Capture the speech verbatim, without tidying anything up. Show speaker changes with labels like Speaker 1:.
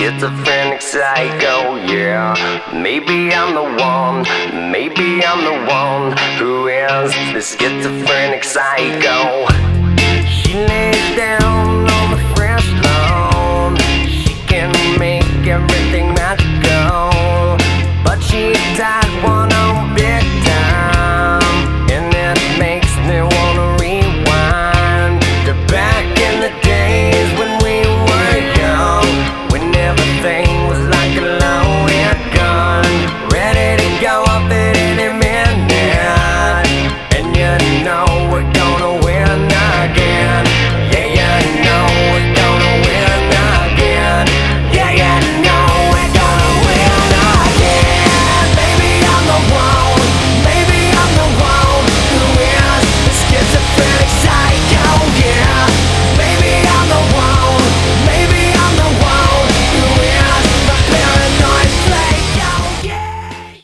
Speaker 1: schizophrenic psycho, yeah. Maybe I'm the one, maybe I'm the one who is the schizophrenic psycho. She laid down